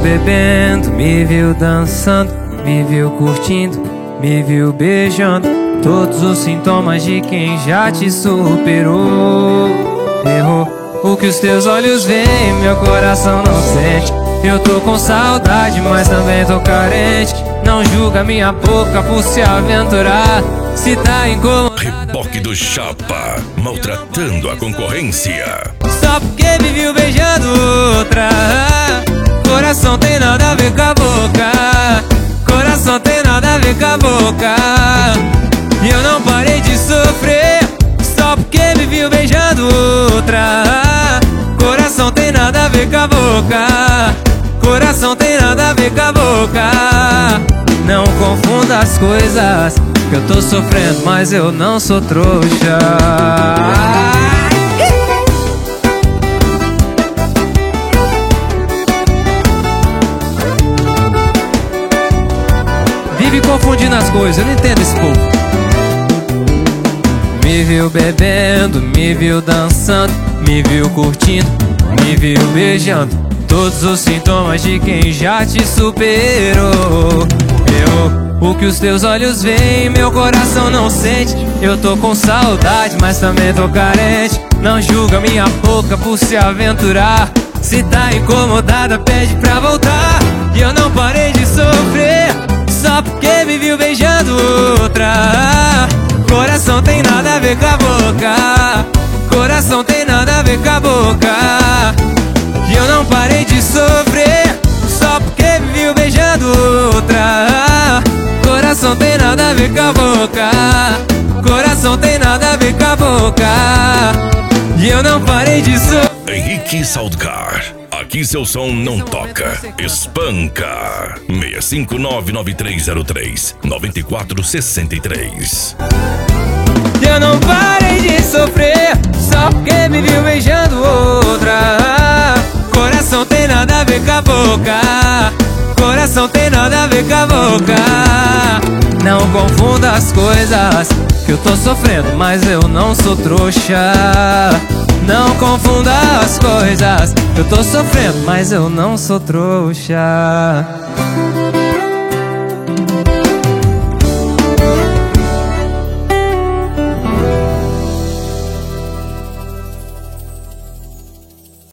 bebendo, me viu dançando, me viu curtindo, me viu beijando. Todos os sintomas de quem já te superou. Errou. O que os teus olhos veem, meu coração não sente. Eu tô com saudade, mas também tô carente. Não julga minha boca por se aventurar. Se tá incomodada, Reboque do Chapa, maltratando a concorrência. só porque me viu beijando outra. Coração tem nada a ver com a boca. Coração tem nada a ver com a boca. E eu não parei de sofrer só porque me viu beijando outra. Coração tem nada a ver com a boca. Coração tem nada a ver com a boca. Não confunda as coisas, que eu tô sofrendo, mas eu não sou trouxa. Vive confundindo as coisas, eu não entendo esse povo. Me viu bebendo, me viu dançando, me viu curtindo, me viu beijando. Todos os sintomas de quem já te superou. O que os teus olhos veem, meu coração não sente. Eu tô com saudade, mas também tô carente. Não julga minha boca por se aventurar. Se tá incomodada, pede pra voltar. E eu não parei de sofrer só porque me viu beijando outra. Coração tem nada a ver com a boca. Coração tem nada a ver com a boca. E eu não parei de sofrer só porque me viu beijando outra. Coração tem nada a ver com a boca. Coração tem nada a ver com a boca. E eu não parei de sofrer. Henrique Saldcar, aqui seu som não toca, espanca. 65993039463. Eu não parei de sofrer só porque me viu beijando outra. Coração tem nada a ver com a boca. Coração tem nada a ver com a boca. Não confunda as coisas, que eu tô sofrendo, mas eu não sou trouxa. Não confunda as coisas, eu tô sofrendo, mas eu não sou trouxa.